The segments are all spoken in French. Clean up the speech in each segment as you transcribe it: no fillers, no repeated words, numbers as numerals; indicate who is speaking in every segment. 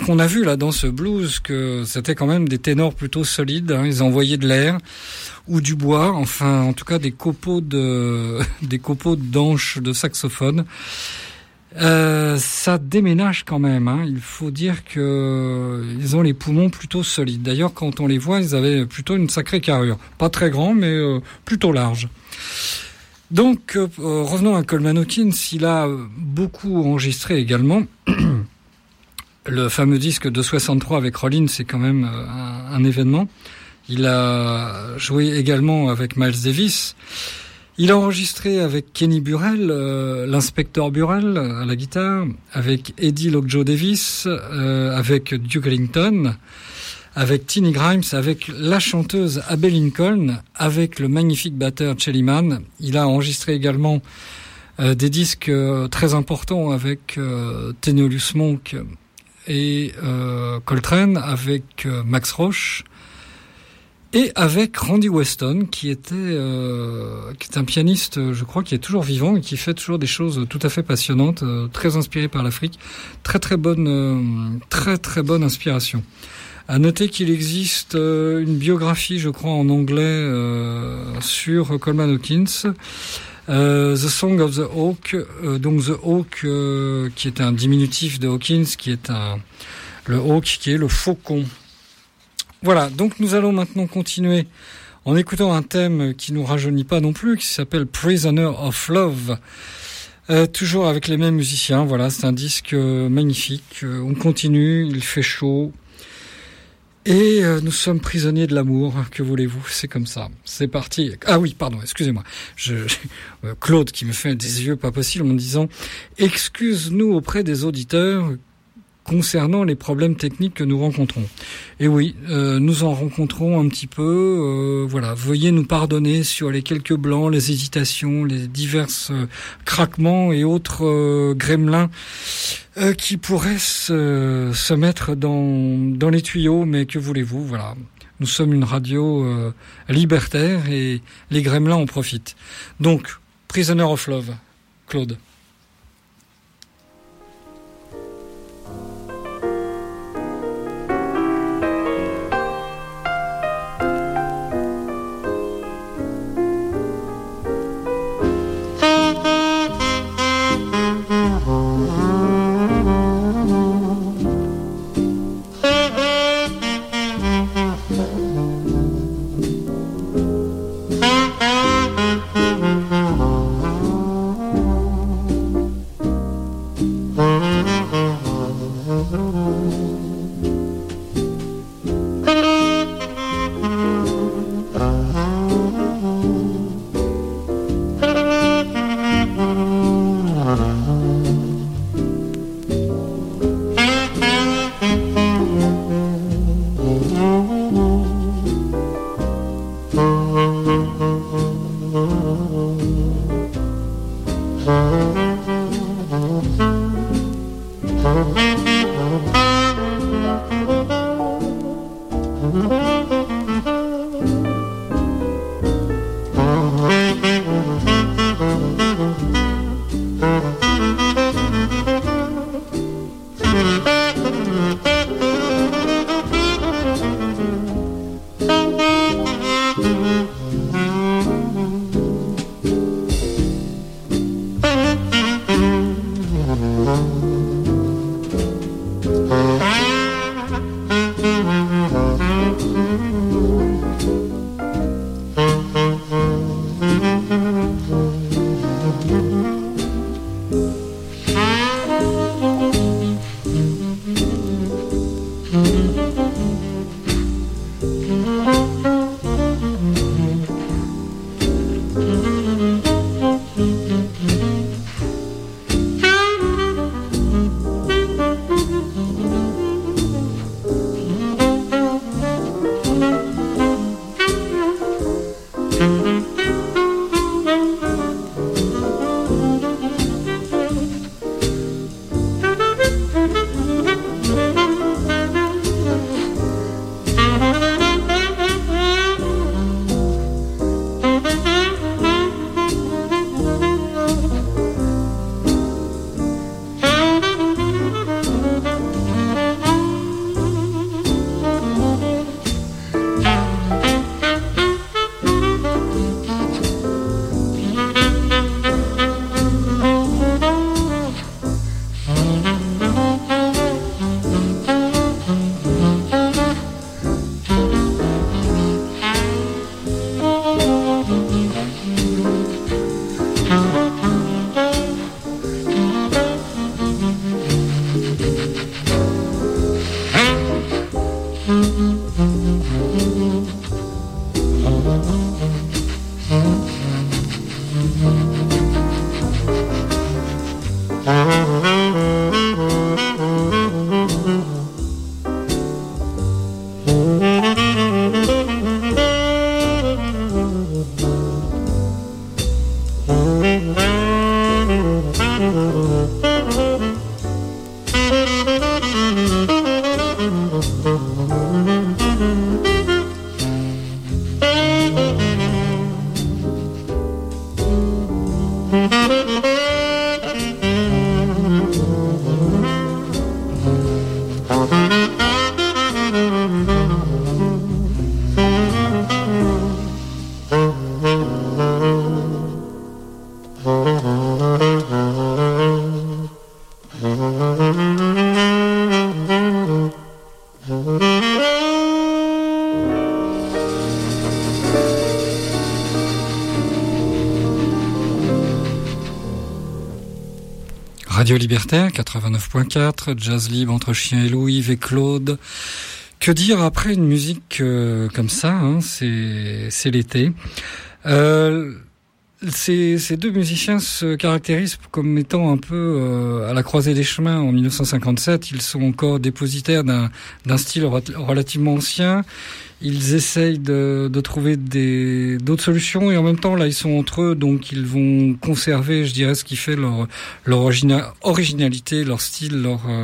Speaker 1: qu'on a vu là dans ce blues que c'était quand même des ténors plutôt solides, hein. Ils envoyaient de l'air ou du bois, enfin en tout cas des copeaux d'anches de saxophone. Ça déménage quand même, hein. Il faut dire que ils ont les poumons plutôt solides. D'ailleurs, quand on les voit, ils avaient plutôt une sacrée carrure. Pas très grand, mais plutôt large. Donc, revenons à Coleman Hawkins. Il a beaucoup enregistré également. Le fameux disque de 63 avec Rollins, c'est quand même un événement. Il a joué également avec Miles Davis. Il a enregistré avec Kenny Burrell, l'inspecteur Burrell à la guitare, avec Eddie Lockjaw Davis, avec Duke Ellington, avec Tinny Grimes, avec la chanteuse Abbey Lincoln, avec le magnifique batteur Chelly Manne. Il a enregistré également des disques très importants avec Thelonious Monk et Coltrane, avec Max Roach et avec Randy Weston qui est un pianiste, je crois, qui est toujours vivant et qui fait toujours des choses tout à fait passionnantes, très inspiré par l'Afrique, très bonne inspiration. À noter qu'il existe une biographie, je crois, en anglais sur Coleman Hawkins. The Song of the Hawk, donc The Hawk qui est un diminutif de Hawkins, qui est le Hawk qui est le faucon. Voilà, donc nous allons maintenant continuer en écoutant un thème qui nous rajeunit pas non plus, qui s'appelle Prisoner of Love. Toujours avec les mêmes musiciens, voilà, c'est un disque magnifique. On continue, il fait chaud. Et nous sommes prisonniers de l'amour, que voulez-vous, c'est comme ça. C'est parti. Ah oui, pardon, excusez-moi. Claude qui me fait des yeux pas possibles en me disant « Excuse-nous auprès des auditeurs concernant les problèmes techniques que nous rencontrons. » Et oui, nous en rencontrons un petit peu. Voilà, veuillez nous pardonner sur les quelques blancs, les hésitations, les divers craquements et autres gremlins qui pourraient se mettre dans les tuyaux, mais que voulez-vous, voilà. Nous sommes une radio libertaire et les gremlins en profitent. Donc, Prisoner of Love, Claude. Radio Libertaire 89.4, jazz libre entre Chien et Loup, Yves et Claude. Que dire après une musique comme ça, hein, c'est l'été. Ces deux musiciens se caractérisent comme étant un peu à la croisée des chemins. En 1957, ils sont encore dépositaires d'un style relativement ancien. Ils essayent de trouver d'autres solutions et en même temps, là, ils sont entre eux, donc ils vont conserver, je dirais, ce qui fait leur originalité, leur style,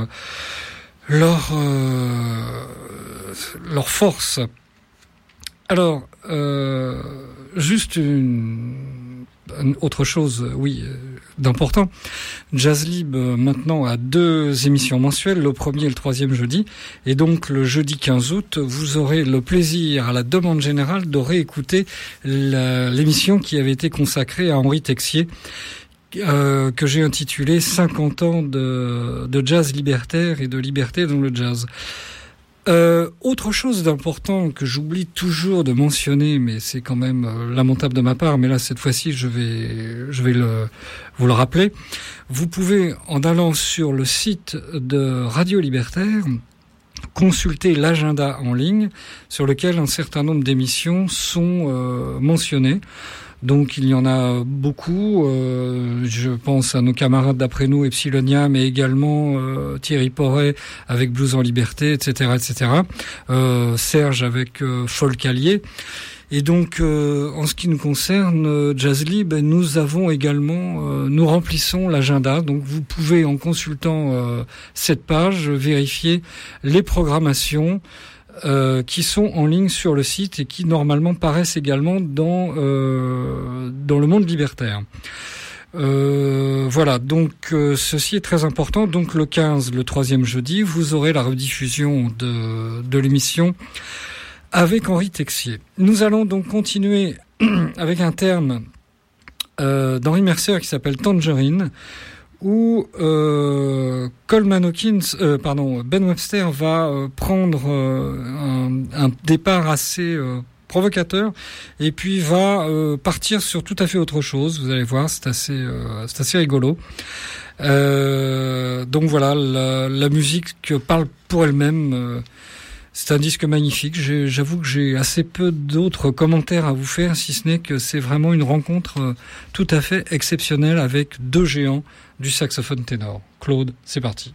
Speaker 1: leur force. Alors, juste autre chose, oui, d'important. Jazz Libre maintenant a 2 émissions mensuelles, le premier et le 3e jeudi. Et donc le jeudi 15 août, vous aurez le plaisir, à la demande générale, de réécouter l'émission qui avait été consacrée à Henri Texier, que j'ai intitulée 50 ans de jazz libertaire et de liberté dans le jazz. Autre chose d'important que j'oublie toujours de mentionner, mais c'est quand même lamentable de ma part, mais là cette fois-ci je vais vous le rappeler. Vous pouvez, en allant sur le site de Radio Libertaire, consulter l'agenda en ligne sur lequel un certain nombre d'émissions sont mentionnées. Donc il y en a beaucoup, je pense à nos camarades d'après nous, Epsilonia, mais également Thierry Porret avec Blues en Liberté, etc., etc. Serge avec Folk Allier. Et donc, en ce qui nous concerne, Jazz Libre, nous avons également, nous remplissons l'agenda. Donc, vous pouvez, en consultant cette page, vérifier les programmations qui sont en ligne sur le site et qui normalement paraissent également dans le monde libertaire. Voilà, donc ceci est très important. Donc le 15, le 3e jeudi, vous aurez la rediffusion de l'émission avec Henri Texier. Nous allons donc continuer avec un terme d'Henry Mercer qui s'appelle Tangerine, où Ben Webster va prendre un départ assez provocateur et puis va partir sur tout à fait autre chose. Vous allez voir, c'est assez rigolo. Donc voilà, la musique parle pour elle-même. C'est un disque magnifique. J'avoue que j'ai assez peu d'autres commentaires à vous faire, si ce n'est que c'est vraiment une rencontre tout à fait exceptionnelle avec 2 géants du saxophone ténor. Claude, c'est parti.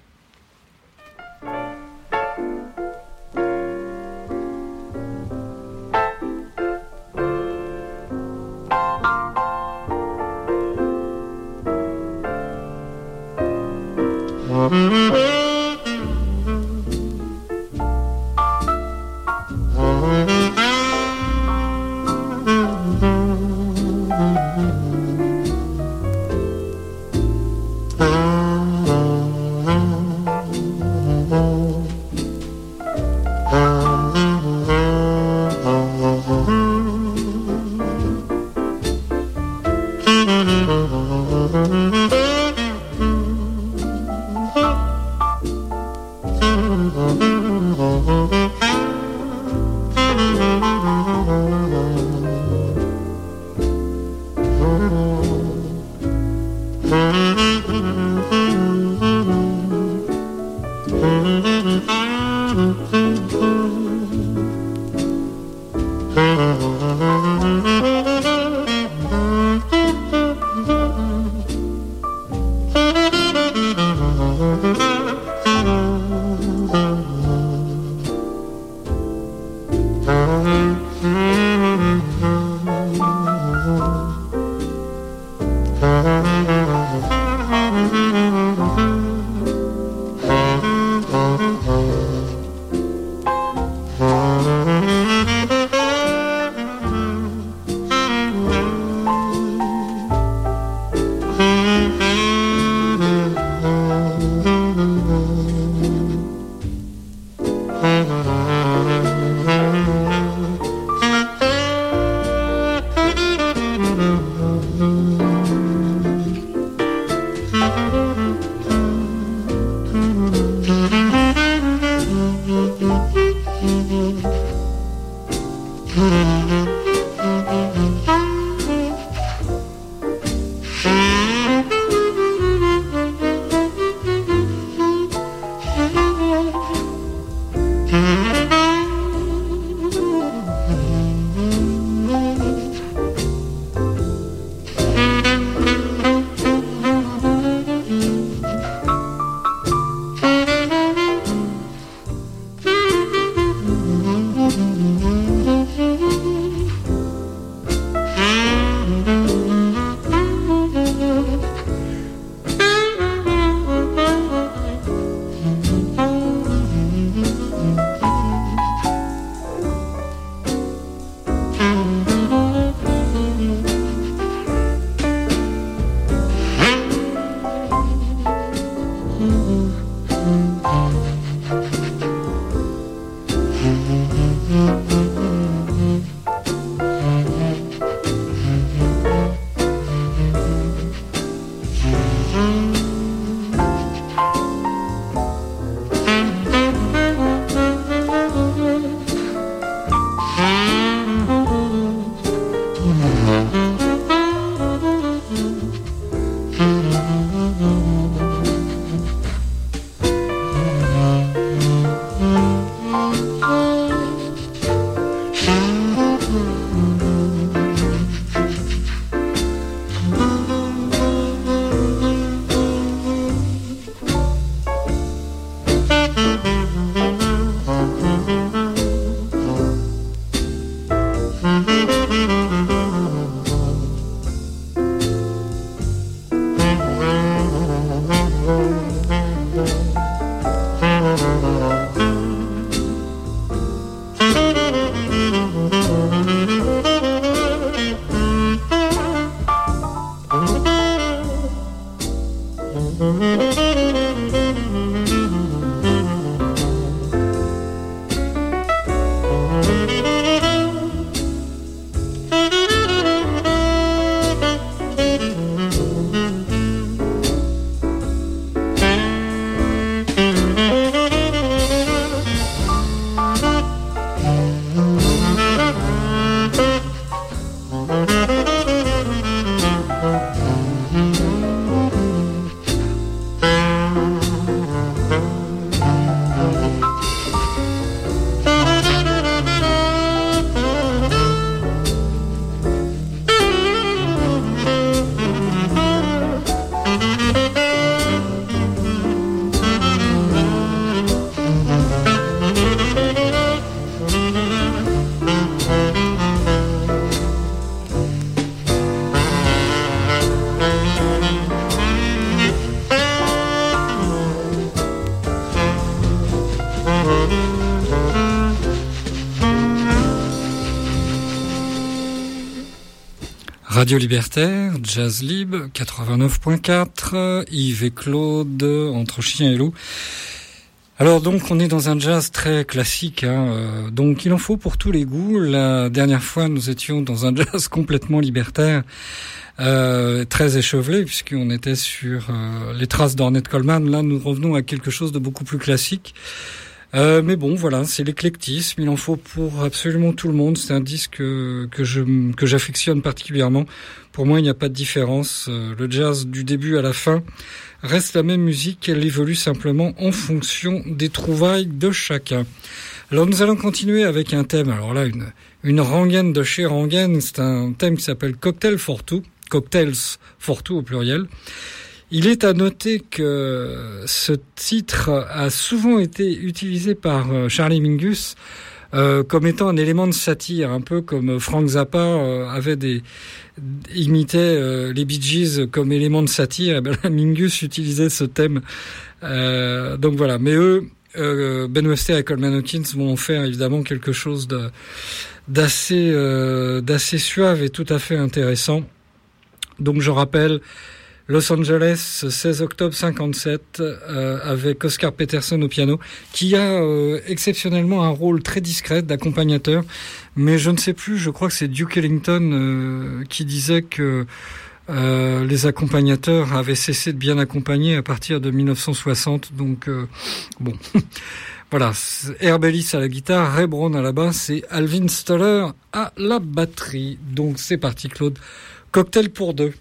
Speaker 1: Radio Libertaire, Jazz Libre, 89.4, Yves et Claude, entre chien et loup. Alors donc on est dans un jazz très classique, donc il en faut pour tous les goûts. La dernière fois nous étions dans un jazz complètement libertaire, très échevelé puisqu'on était sur les traces d'Ornette Coleman. Là nous revenons à quelque chose de beaucoup plus classique. Mais bon, voilà, c'est l'éclectisme. Il en faut pour absolument tout le monde. C'est un disque que j'affectionne particulièrement. Pour moi, il n'y a pas de différence. Le jazz du début à la fin reste la même musique. Elle évolue simplement en fonction des trouvailles de chacun. Alors, nous allons continuer avec un thème. Alors là, une rengaine de chez Rengaine. C'est un thème qui s'appelle Cocktails for Two au pluriel. Il est à noter que ce titre a souvent été utilisé par Charlie Mingus comme étant un élément de satire, un peu comme Frank Zappa imitait les Bee Gees comme élément de satire. Et ben là, Mingus utilisait ce thème. Donc voilà. Mais eux, Ben Webster et Coleman Hawkins vont en faire évidemment quelque chose d'assez suave et tout à fait intéressant. Donc je rappelle. Los Angeles, 16 octobre 57, avec Oscar Peterson au piano, qui a exceptionnellement un rôle très discret d'accompagnateur, mais je ne sais plus, je crois que c'est Duke Ellington qui disait que les accompagnateurs avaient cessé de bien accompagner à partir de 1960, donc bon... Voilà, Herb Ellis à la guitare, Ray Brown à la basse et Alvin Stoller à la batterie. Donc c'est parti Claude, cocktail pour deux.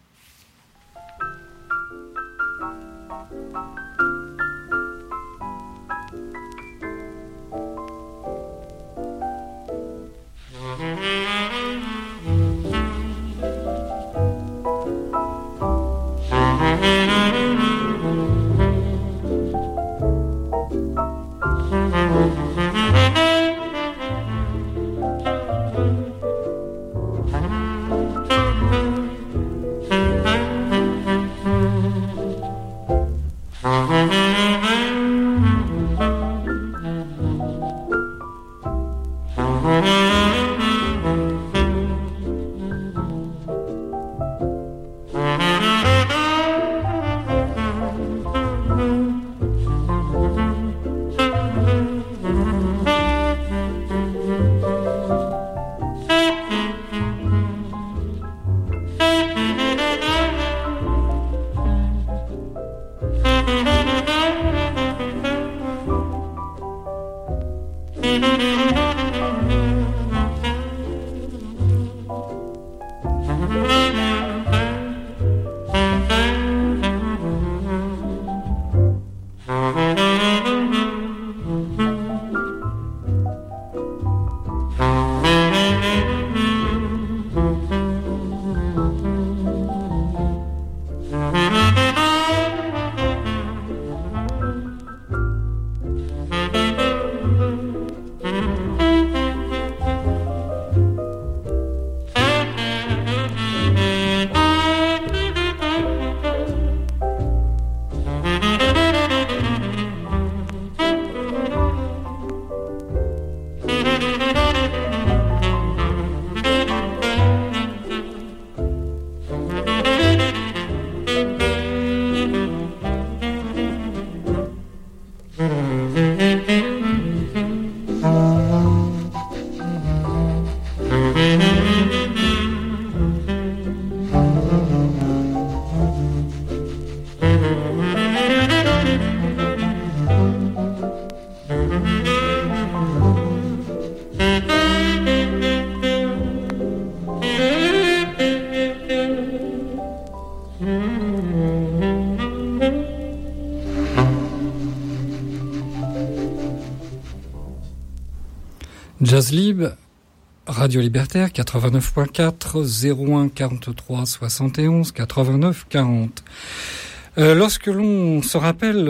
Speaker 1: Jazz Libre, Radio Libertaire, 89.4, 01 43 71 89 40. Lorsque l'on se rappelle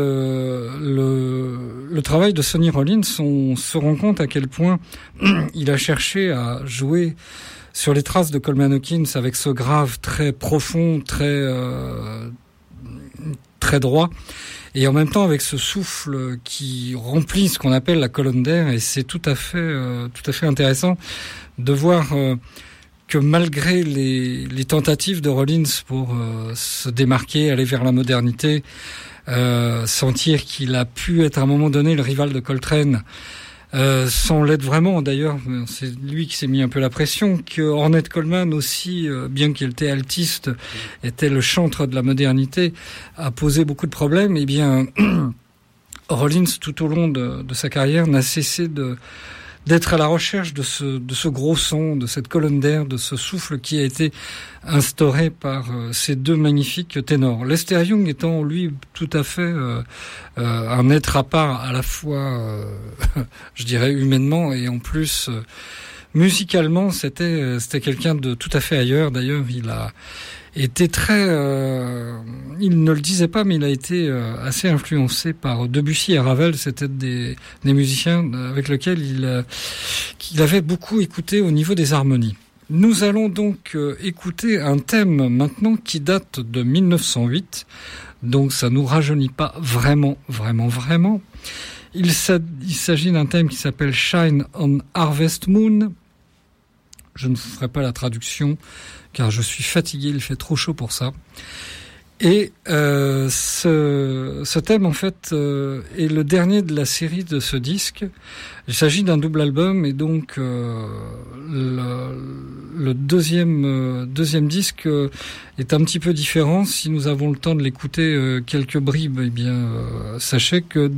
Speaker 1: le travail de Sonny Rollins, on se rend compte à quel point il a cherché à jouer sur les traces de Coleman Hawkins avec ce grave très profond, très droit. et en même temps avec ce souffle qui remplit ce qu'on appelle la colonne d'air, et c'est tout à fait intéressant de voir que malgré les tentatives de Rollins pour se démarquer, aller vers la modernité, sentir qu'il a pu être à un moment donné le rival de Coltrane, sans l'être vraiment d'ailleurs, c'est lui qui s'est mis un peu la pression, que Ornette Coleman aussi, bien qu'il était altiste, était le chantre de la modernité, a posé beaucoup de problèmes. Eh bien, Rollins, tout au long de sa carrière, n'a cessé d'être à la recherche de ce gros son, de cette colonne d'air, de ce souffle qui a été instauré par ces deux magnifiques ténors. Lester Young étant, lui, tout à fait un être à part, à la fois, je dirais, humainement, et en plus, musicalement, c'était quelqu'un de tout à fait ailleurs. D'ailleurs, il a été très... il ne le disait pas, mais il a été assez influencé par Debussy et Ravel. C'était des musiciens avec lesquels qu'il avait beaucoup écouté au niveau des harmonies. Nous allons donc écouter un thème maintenant qui date de 1908. Donc ça nous rajeunit pas vraiment. Il s'agit d'un thème qui s'appelle Shine on Harvest Moon. Je ne vous ferai pas la traduction car je suis fatigué, il fait trop chaud pour ça. Et ce thème en fait est le dernier de la série de ce disque. Il s'agit d'un double album et donc le deuxième disque est un petit peu différent. Si nous avons le temps de l'écouter quelques bribes, eh bien sachez que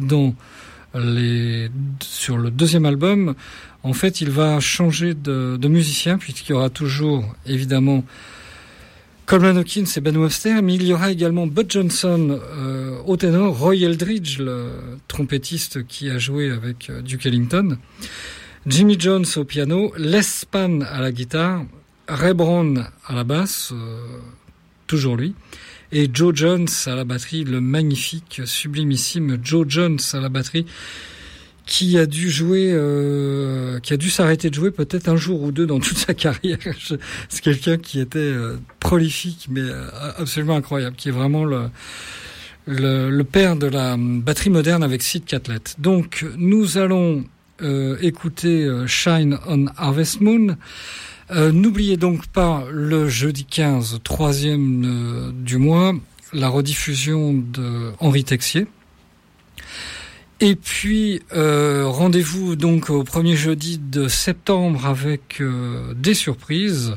Speaker 1: sur le deuxième album, en fait, il va changer de musicien puisqu'il y aura toujours évidemment Coleman Hawkins et Ben Webster, mais il y aura également Bud Johnson au ténor, Roy Eldridge, le trompettiste qui a joué avec Duke Ellington, Jimmy Jones au piano, Les Spann à la guitare, Ray Brown à la basse, toujours lui, et Joe Jones à la batterie, le magnifique, sublimissime Joe Jones à la batterie, qui a dû s'arrêter de jouer peut-être un jour ou deux dans toute sa carrière. C'est quelqu'un qui était prolifique, mais absolument incroyable, qui est vraiment le père de la batterie moderne avec Sid Catlett. Donc, nous allons écouter Shine on Harvest Moon. N'oubliez donc pas le jeudi 15, 3e du mois, la rediffusion de Henri Texier. Et puis, rendez-vous donc au premier jeudi de septembre avec des surprises.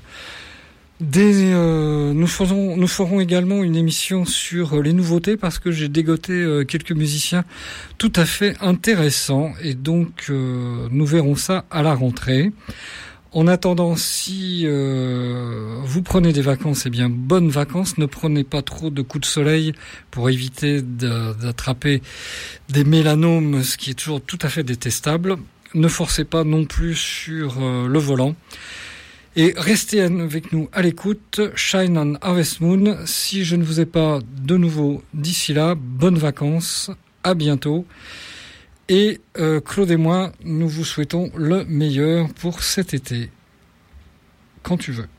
Speaker 1: Nous ferons également une émission sur les nouveautés parce que j'ai dégoté quelques musiciens tout à fait intéressants. Et donc, nous verrons ça à la rentrée. En attendant, si vous prenez des vacances, eh bien, bonnes vacances. Ne prenez pas trop de coups de soleil pour éviter d'attraper des mélanomes, ce qui est toujours tout à fait détestable. Ne forcez pas non plus sur le volant. Et restez avec nous à l'écoute. Shine on Harvest Moon. Si je ne vous ai pas de nouveau d'ici là, bonnes vacances. À bientôt. Et Claude et moi, nous vous souhaitons le meilleur pour cet été. Quand tu veux.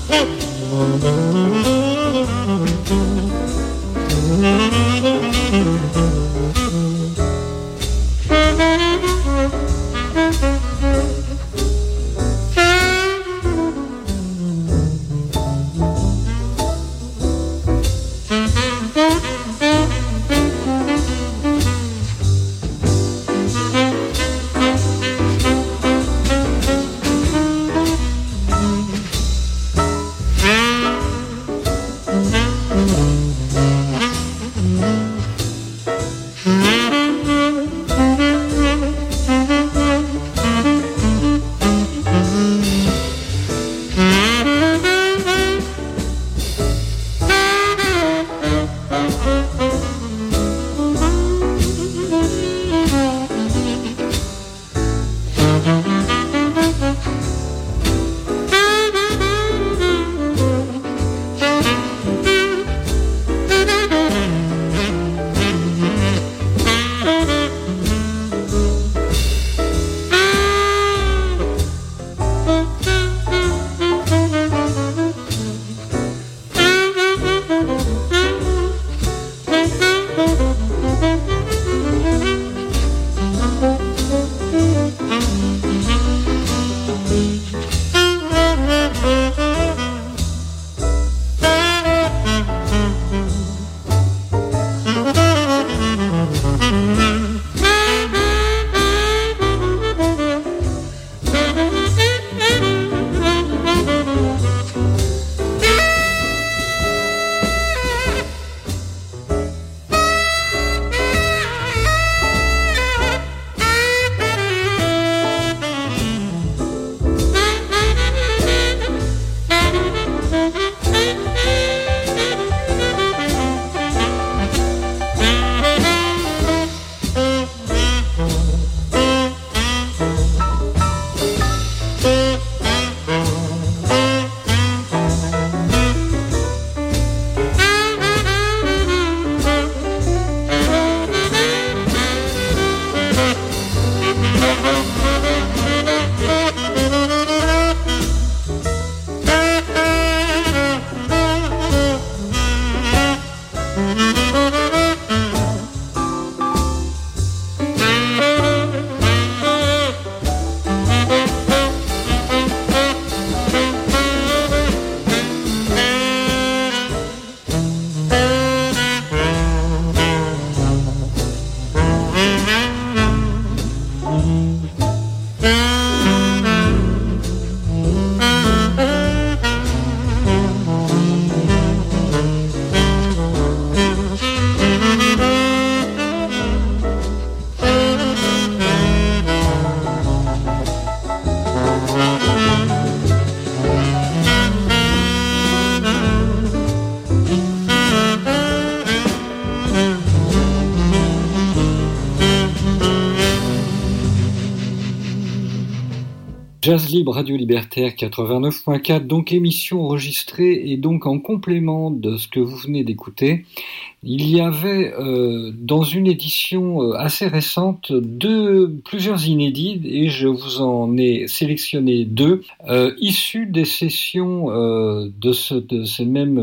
Speaker 1: Jazz Libre, Radio Libertaire 89.4, donc émission enregistrée et donc en complément de ce que vous venez d'écouter. Il y avait dans une édition assez récente plusieurs inédits et je vous en ai sélectionné deux issus des sessions de ce même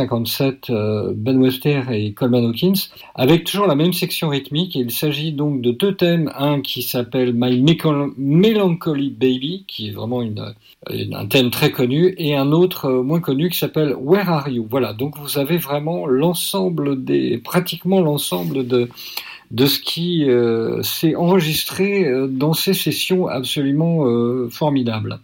Speaker 1: 1957 Ben Webster et Coleman Hawkins avec toujours la même section rythmique. Et il s'agit donc de deux thèmes, un qui s'appelle My Melancholy Baby qui est vraiment un thème très connu et un autre moins connu qui s'appelle Where Are You. Voilà, donc vous avez vraiment pratiquement l'ensemble de ce qui s'est enregistré dans ces sessions absolument formidables.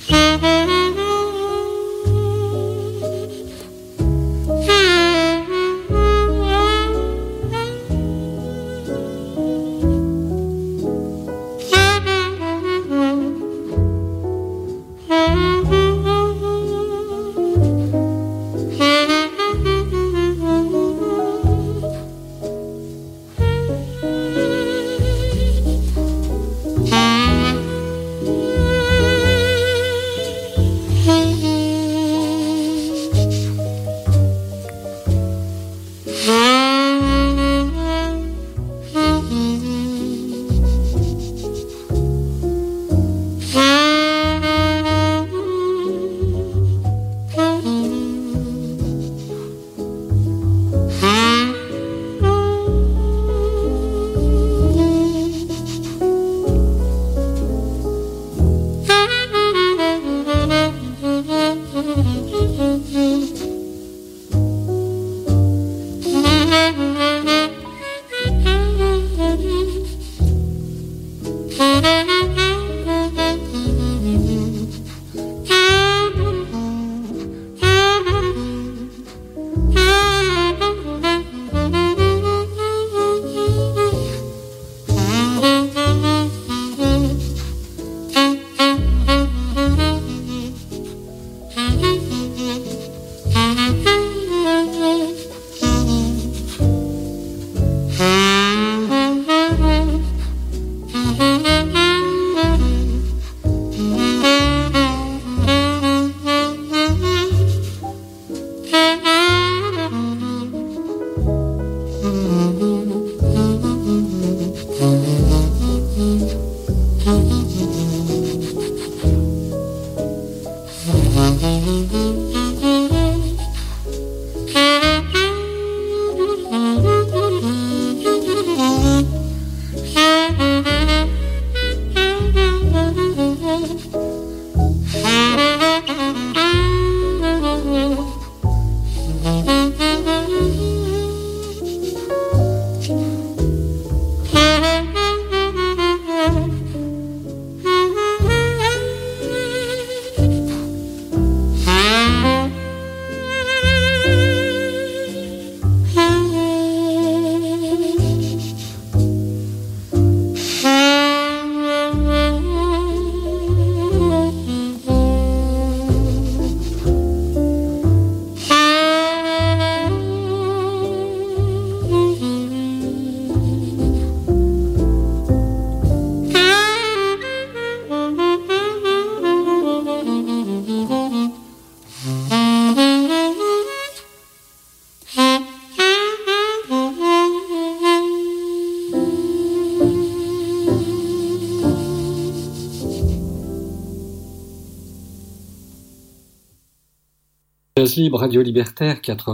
Speaker 1: Jazz Libre, Radio Libertaire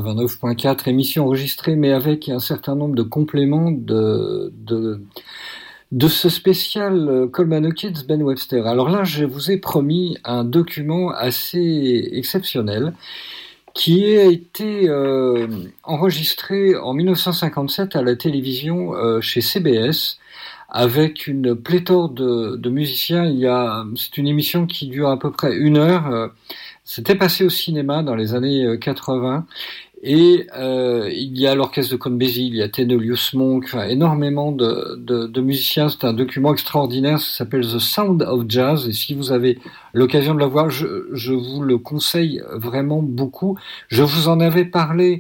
Speaker 1: 89.4, émission enregistrée mais avec un certain nombre de compléments de ce spécial Coleman Hawkins, Ben Webster. Alors là, je vous ai promis un document assez exceptionnel qui a été enregistré en 1957 à la télévision chez CBS avec une pléthore de musiciens. C'est une émission qui dure à peu près 1 heure. C'était passé au cinéma dans les années 80 et il y a l'orchestre de Count Basie, il y a Thelonious Monk, enfin, énormément de musiciens. C'est un document extraordinaire, ça s'appelle The Sound of Jazz et si vous avez l'occasion de le voir, je vous le conseille vraiment beaucoup. Je vous en avais parlé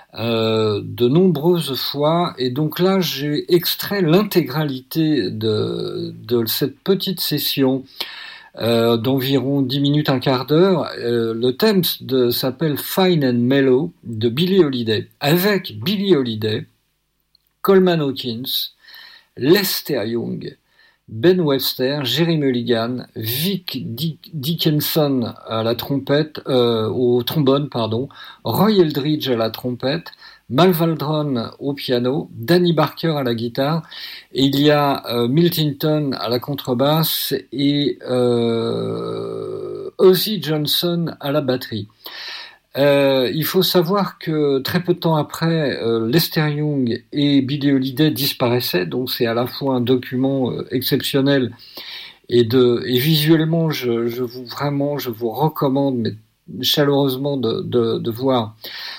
Speaker 1: de nombreuses fois et donc là j'ai extrait l'intégralité de cette petite session d'environ 10 minutes, un quart d'heure. Le thème s'appelle Fine and Mellow de Billie Holiday, avec Billie Holiday, Coleman Hawkins, Lester Young, Ben Webster, Jerry Mulligan, Vic Dickinson à la trompette, au trombone, Roy Eldridge à la trompette, Mal Waldron au piano, Danny Barker à la guitare, et il y a Milt Hinton à la contrebasse et Ozzy Johnson à la batterie. Il faut savoir que très peu de temps après, Lester Young et Billie Holiday disparaissaient, donc c'est à la fois un document exceptionnel et visuellement, je vous recommande mais chaleureusement de voir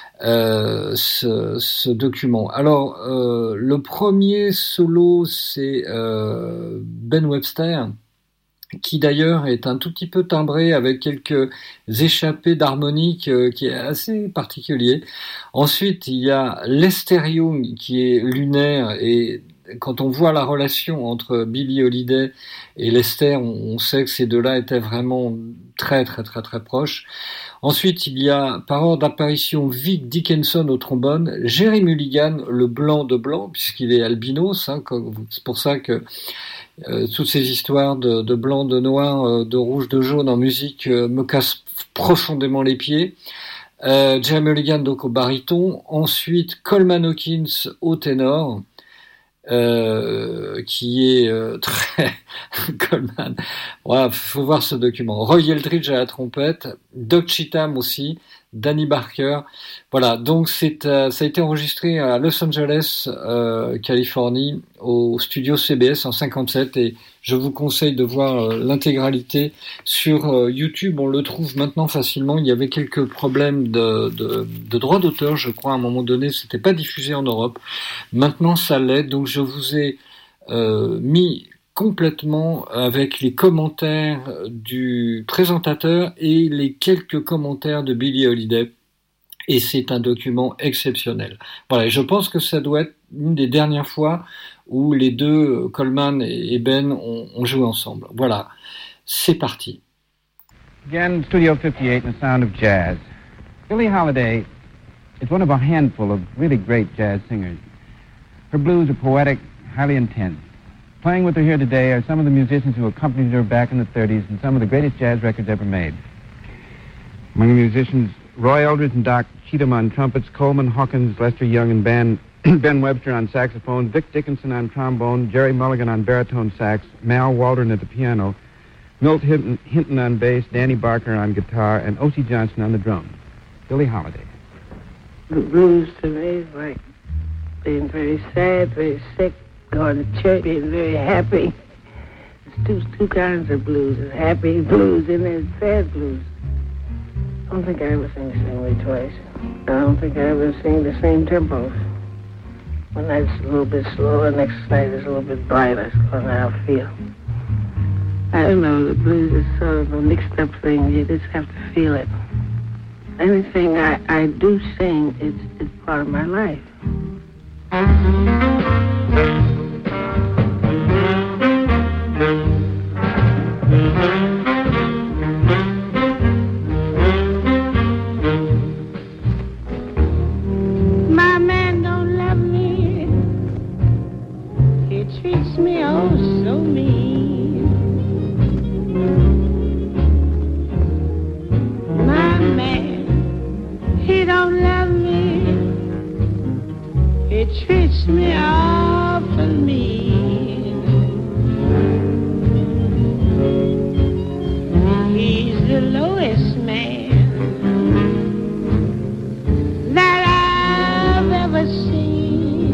Speaker 1: ce document. Alors, le premier solo, c'est Ben Webster, qui d'ailleurs est un tout petit peu timbré avec quelques échappées d'harmonique qui est assez particulier. Ensuite, il y a Lester Young qui est lunaire, et quand on voit la relation entre Billie Holiday et Lester, on sait que ces deux-là étaient vraiment très très très très proches. Ensuite, il y a par ordre d'apparition Vic Dickinson au trombone, Jerry Mulligan, le blanc de blanc, puisqu'il est albinos, hein, c'est pour ça que toutes ces histoires de blanc, de noir, de rouge, de jaune en musique me cassent profondément les pieds. Jerry Mulligan donc au baryton. Ensuite, Coleman Hawkins au ténor, qui est très Coleman. Ouais, faut voir ce document. Roy Eldridge à la trompette, Doc Cheatham aussi, Danny Barker. Voilà, donc ça a été enregistré à Los Angeles, Californie, au studio CBS en 57, et je vous conseille de voir l'intégralité sur YouTube. On le trouve maintenant facilement. Il y avait quelques problèmes de droits d'auteur, je crois, à un moment donné, c'était pas diffusé en Europe. Maintenant, ça l'est, donc je vous ai mis complètement avec les commentaires du présentateur et les quelques commentaires de Billie Holiday, et c'est un document exceptionnel. Voilà, et je pense que ça doit être une des dernières fois où les deux, Coleman et Ben, ont joué ensemble. Voilà, c'est parti.
Speaker 2: Again, Studio 58 and the sound of jazz. Billie Holiday is one of a handful of really great jazz singers. Her blues are poetic, highly intense. Playing with her here today are some of the musicians who accompanied her back in the 30s and some of the greatest jazz records ever made. Among the musicians, Roy Eldridge and Doc Cheatham on trumpets, Coleman Hawkins, Lester Young and Ben Webster on saxophone, Vic Dickinson on trombone, Jerry Mulligan on baritone sax, Mal Waldron at the piano, Milt Hinton on bass, Danny Barker on guitar, and O.C. Johnson on the drums. Billie Holiday.
Speaker 3: The blues to me is like being very sad, very sick, going to church, being very happy. There's two kinds of blues. There's happy blues and there's sad blues. I don't think I ever sing the same way twice. I don't think I ever sing the same tempo. One night's a little bit slower, next night is a little bit brighter. That's how I feel. I don't know, the blues is sort of a mixed up thing. You just have to feel it. Anything I do sing, it's part of my life.
Speaker 4: My man don't love me. He treats me oh so mean. My man, he don't love me. He treats me awful mean. He's the lowest man that I've ever seen.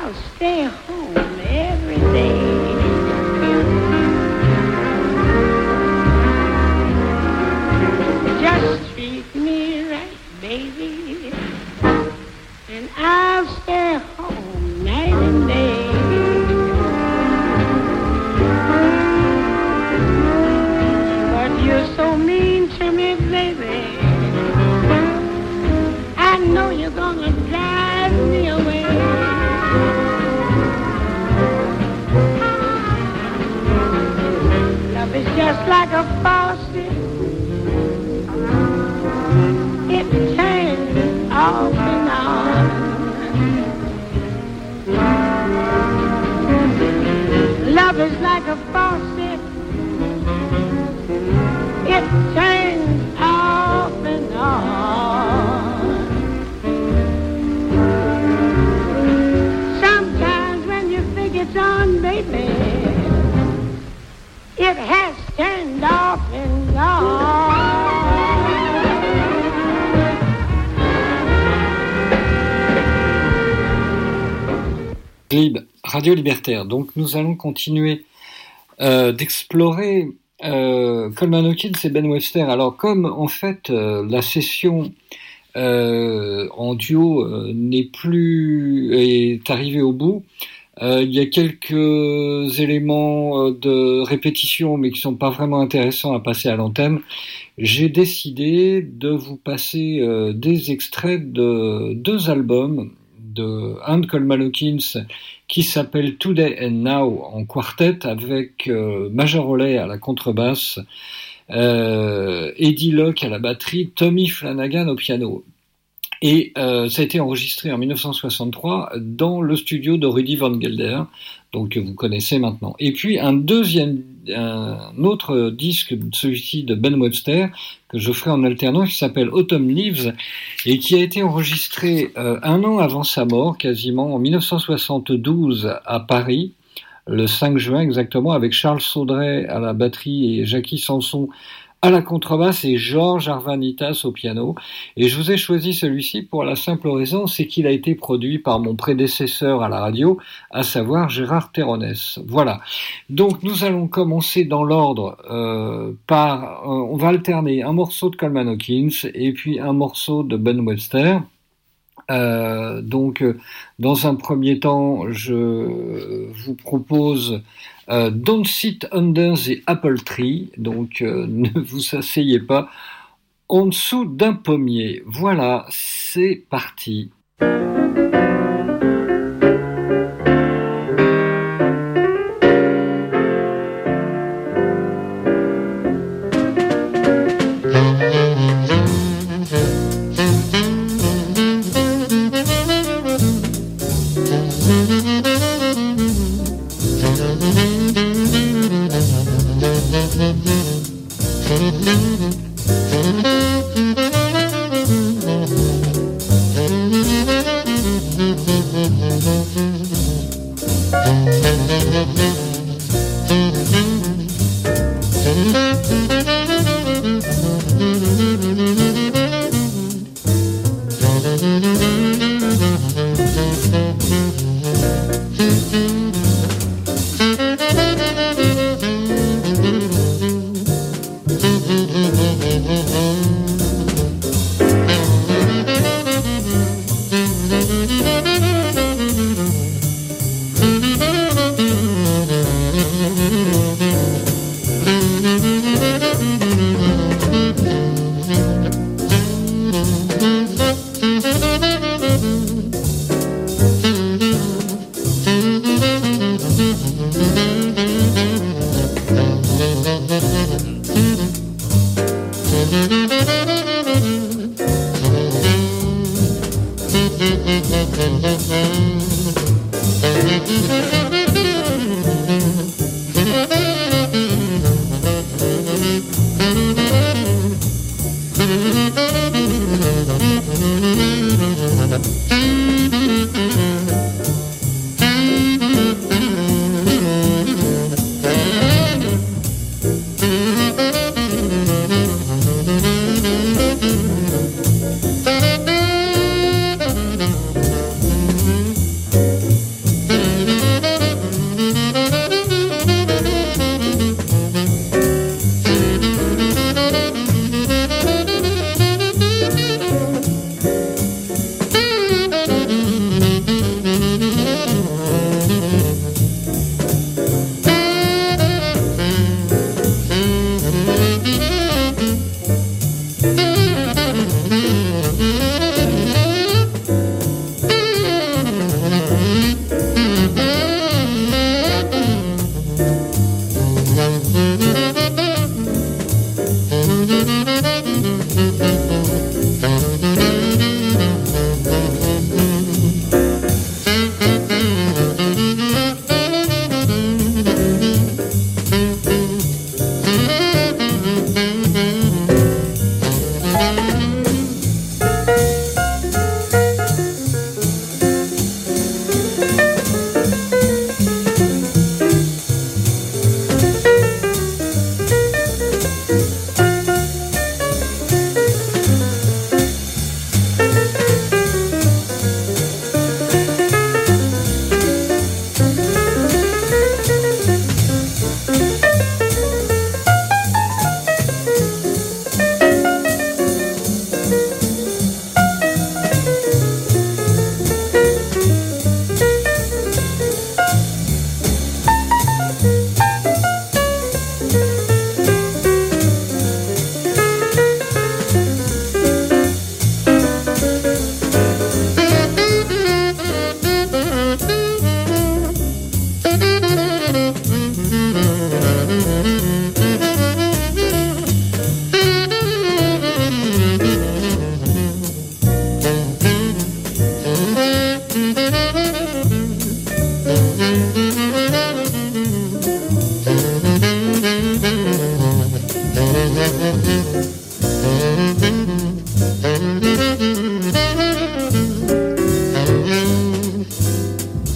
Speaker 4: I'll stay home every day. Just treat me right, baby, and I'll stay home night and day. But you're so mean to me, baby, I know you're gonna drive me away. Love is just like a faucet. It turns off and on. Love is like a faucet. It turns off and on. Sometimes when you think it's on, baby, it has turned off and on.
Speaker 1: Glib, Radio Libertaire. Donc nous allons continuer d'explorer Coleman Hawkins et Ben Webster. Alors comme en fait la session en duo est arrivée au bout, il y a quelques éléments de répétition mais qui sont pas vraiment intéressants à passer à l'antenne. J'ai décidé de vous passer des extraits de 2 albums de Coleman Hawkins qui s'appelle Today and Now en quartet avec Major Hawley à la contrebasse, Eddie Locke à la batterie, Tommy Flanagan au piano. Et ça a été enregistré en 1963 dans le studio de Rudy Van Gelder, donc que vous connaissez maintenant. Et puis un autre disque, celui-ci de Ben Webster, que je ferai en alternance, qui s'appelle Autumn Leaves, et qui a été enregistré 1 an avant sa mort, quasiment en 1972 à Paris, le 5 juin exactement, avec Charles Saudray à la batterie et Jackie Sanson à la contrebasse et Georges Arvanitas au piano. Et je vous ai choisi celui-ci pour la simple raison, c'est qu'il a été produit par mon prédécesseur à la radio, à savoir Gérard Terronès. Voilà. Donc nous allons commencer dans l'ordre par... on va alterner un morceau de Coleman Hawkins et puis un morceau de Ben Webster. Donc dans un premier temps, je vous propose Don't Sit Under the Apple Tree, donc ne vous asseyez pas en dessous d'un pommier. Voilà, c'est parti.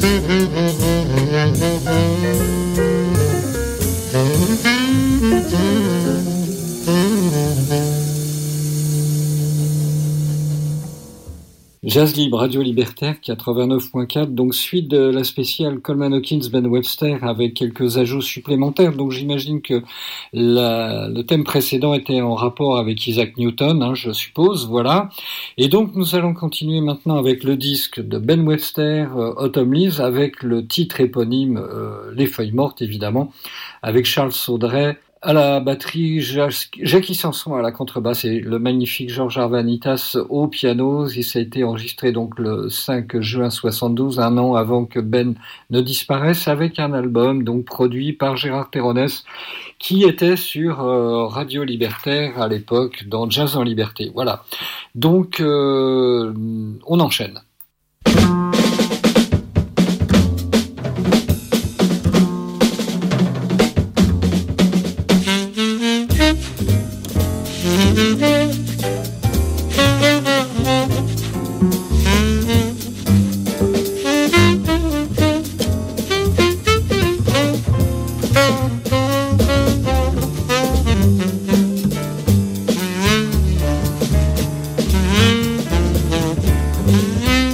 Speaker 1: Jazz Libre, Radio Libertaire, 89.4, donc suite de la spéciale Coleman Hawkins, Ben Webster, avec quelques ajouts supplémentaires. Donc j'imagine que le thème précédent était en rapport avec Isaac Newton, je suppose, voilà. Et donc nous allons continuer maintenant avec le disque de Ben Webster, Autumn Leaves, avec le titre éponyme, Les Feuilles Mortes, évidemment, avec Charles Saudray à la batterie, Jackie Sanson à la contrebasse et le magnifique Georges Arvanitas au piano. Et ça a été enregistré donc le 5 juin 72, un an avant que Ben ne disparaisse, avec un album donc produit par Gérard Terronès qui était sur Radio Libertaire à l'époque dans Jazz en Liberté. Voilà. Donc on enchaîne.
Speaker 5: Mm-hmm.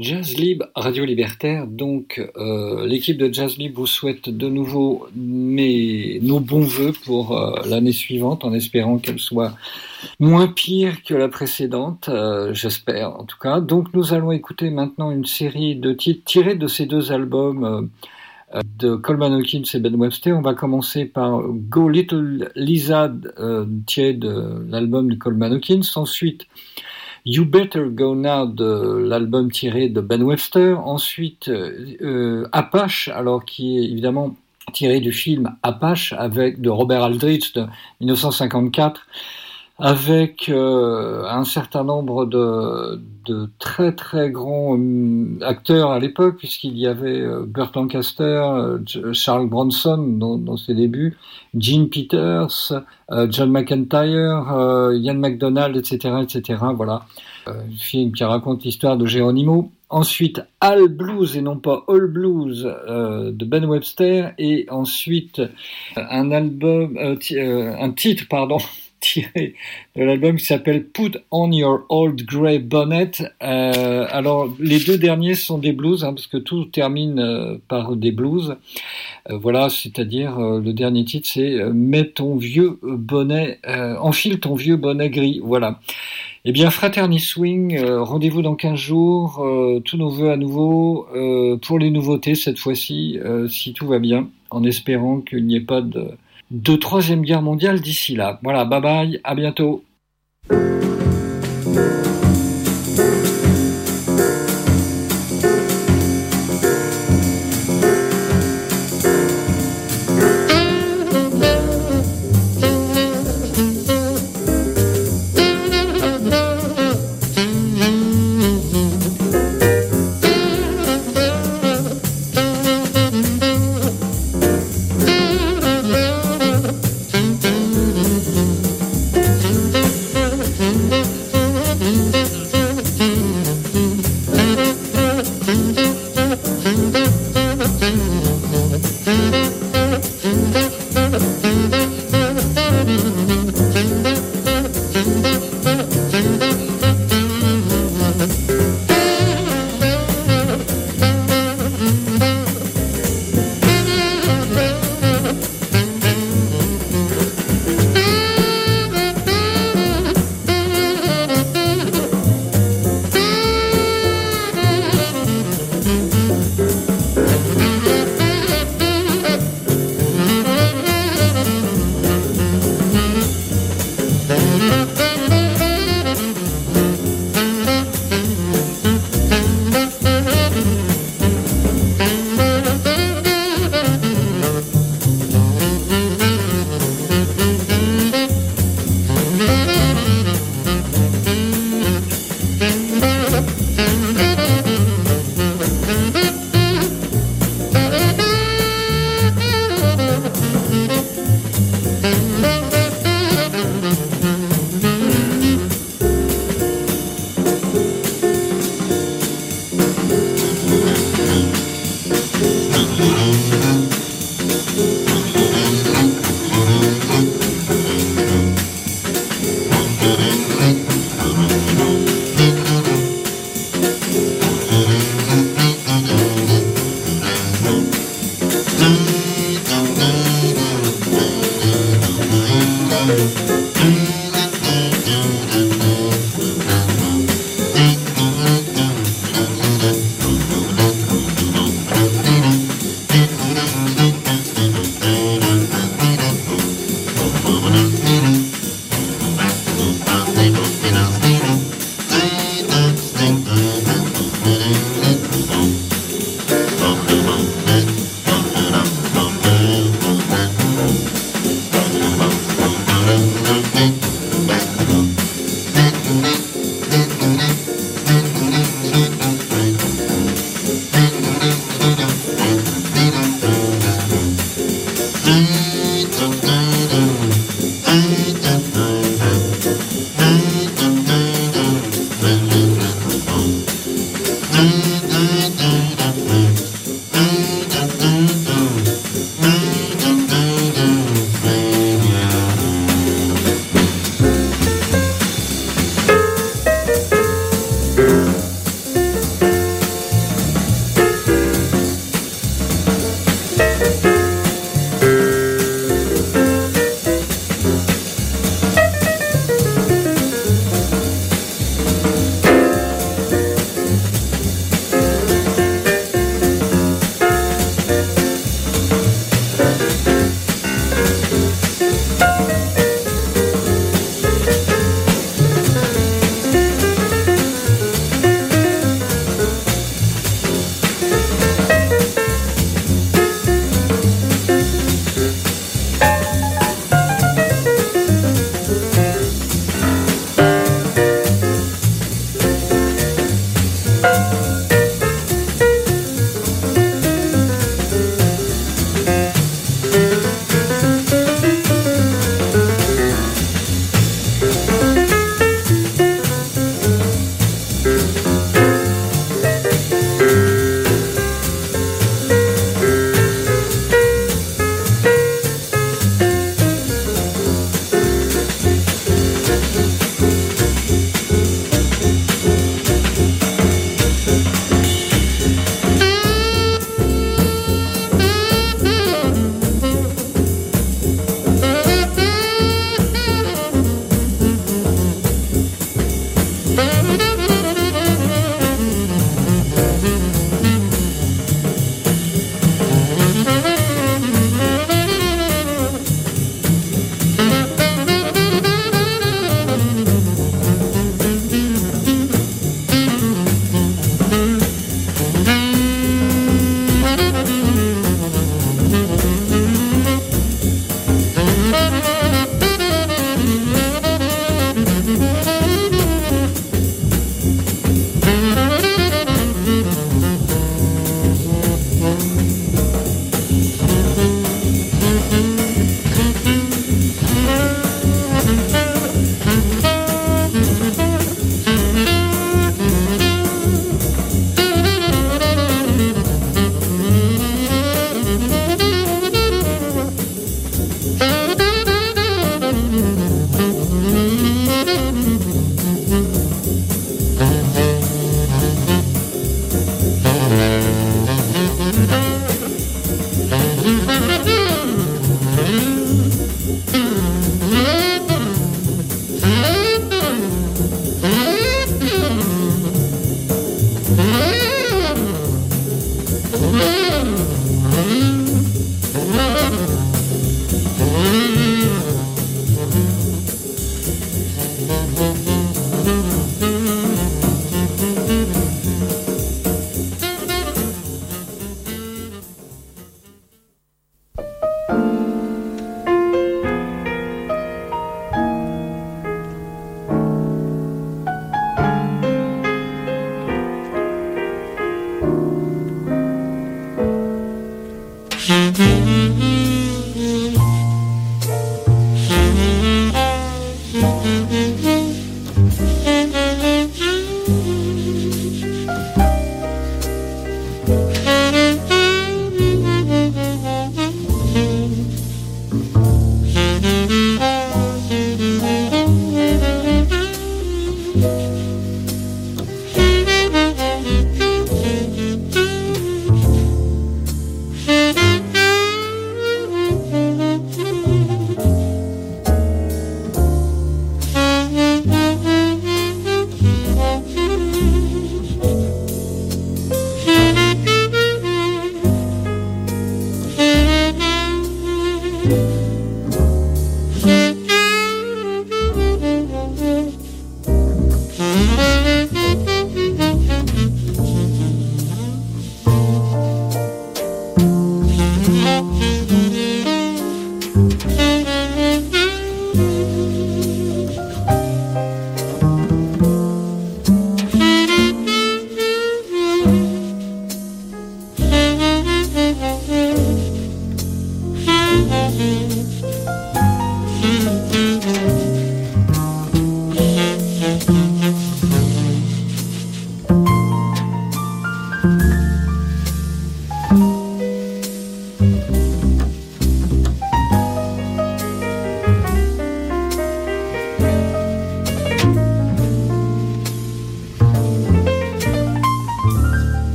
Speaker 1: Jazz Libre, Radio Libertaire, donc l'équipe de Jazz Libre vous souhaite de nouveau nos bons voeux pour l'année suivante, en espérant qu'elle soit moins pire que la précédente, j'espère en tout cas. Donc nous allons écouter maintenant une série de titres tirés de ces deux albums de Coleman Hawkins et Ben Webster. On va commencer par Go Little Lizard, tiré de l'album de Coleman Hawkins. Ensuite, You Better Go Now de l'album tiré de Ben Webster. Ensuite, Apache, alors qui est évidemment tiré du film Apache de Robert Aldrich de 1954, avec un certain nombre de très très grands acteurs à l'époque, puisqu'il y avait Burt Lancaster, Charles Bronson dans ses débuts, Gene Peters, John McEntire, Ian MacDonald, etc., etc. Voilà, un film qui raconte l'histoire de Geronimo. Ensuite, All Blues et non pas All Blues de Ben Webster, et ensuite un titre tiré de l'album qui s'appelle Put on Your Old Grey Bonnet. Alors les deux derniers sont des blues, parce que tout termine par des blues. Voilà, c'est-à-dire le dernier titre c'est Mets ton vieux bonnet, enfile ton vieux bonnet gris. Voilà. Eh bien, Fraternity Swing, rendez-vous dans 15 jours, tous nos vœux à nouveau, pour les nouveautés cette fois-ci, si tout va bien, en espérant qu'il n'y ait pas de troisième guerre mondiale d'ici là. Voilà, bye bye, à bientôt.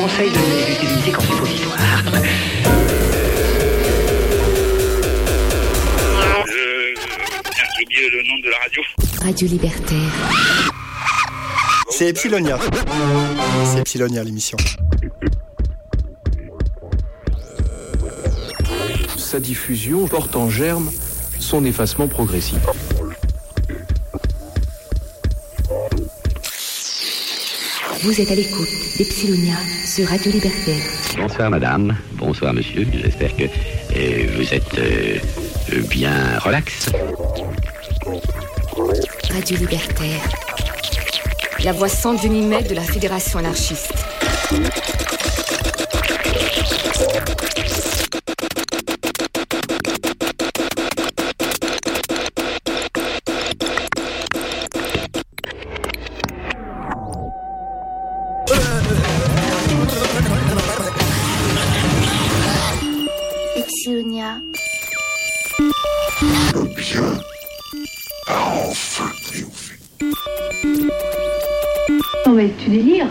Speaker 5: conseille de ne les utiliser qu'en suppositoire.
Speaker 6: J'ai oublié le nom de la radio.
Speaker 7: Radio Libertaire.
Speaker 8: C'est Epsilonia. C'est Epsilonia l'émission.
Speaker 9: Sa diffusion porte en germe son effacement progressif.
Speaker 7: Vous êtes à l'écoute d'Epsilonia sur Radio Libertaire.
Speaker 5: Bonsoir madame, bonsoir monsieur, j'espère que vous êtes bien relax.
Speaker 7: Radio Libertaire. La voix sans Dieu de la Fédération anarchiste.
Speaker 10: Epsilonia.
Speaker 11: Le bien a enfin triomphé.
Speaker 10: Non mais tu délires.